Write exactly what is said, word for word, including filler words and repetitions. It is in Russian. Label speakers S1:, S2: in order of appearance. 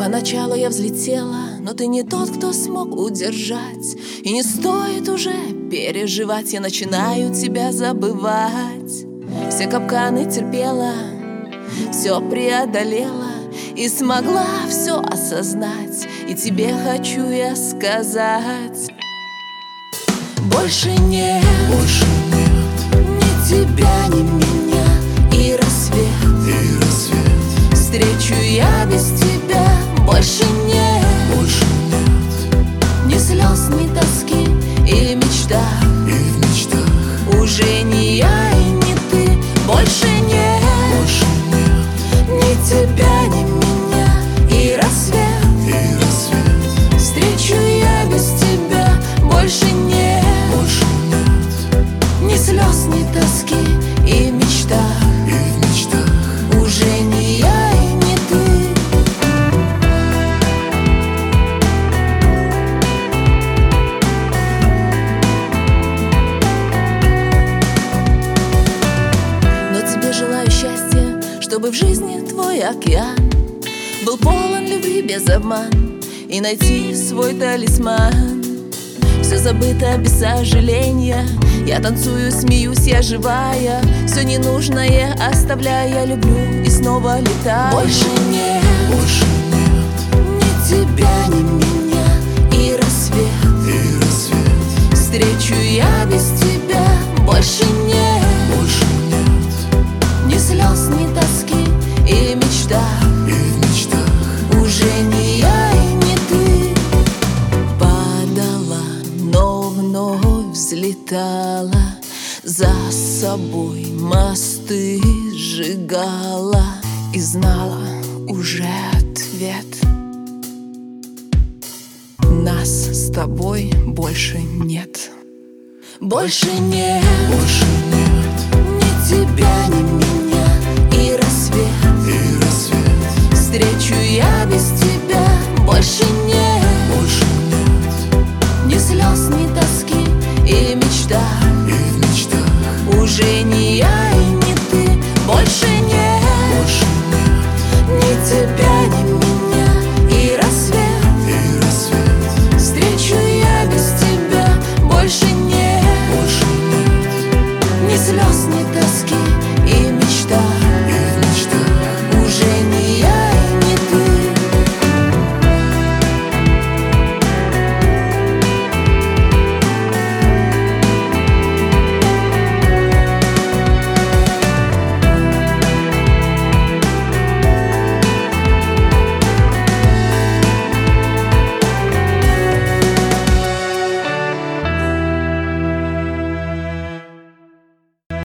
S1: Поначалу я взлетела, но ты не тот, кто смог удержать. И не стоит уже переживать, я начинаю тебя забывать. Все капканы терпела, все преодолела и смогла все осознать. И тебе хочу я сказать: больше нет,
S2: больше нет
S1: ни тебя, ни меня. И рассвет,
S2: и рассвет
S1: встречу я без тебя. Больше нет,
S2: больше нет
S1: ни слез, ни тоски и мечта.
S2: и в мечтах
S1: Уже не я и не ты. Больше нет,
S2: больше нет
S1: ни тебя, ни меня. И рассвет,
S2: и рассвет
S1: встречу я без тебя. Больше нет,
S2: больше нет
S1: ни слез, ни тоски и мечта.
S2: и в мечтах
S1: Уже не я и не ты. Но тебе желаю счастья, чтобы в жизни твой океан был полон любви без обман, и найти свой талисман. Все забыто без сожаления, я танцую, смеюсь, я живая. Все ненужное оставляя, люблю и снова летаю. Больше нет,
S2: больше нет
S1: ни тебя, ни меня. И рассвет,
S2: и рассвет
S1: встречу я без тебя. Больше нет,
S2: больше нет
S1: ни слез, ни тоски и мечта.
S2: и в мечтах
S1: Уже не я и не ты. Падала, но вновь взлетала, за собой мосты сжигала и знала уже ответ. Нас с тобой больше нет. Больше нет,
S2: больше нет
S1: ни тебя, ни меня.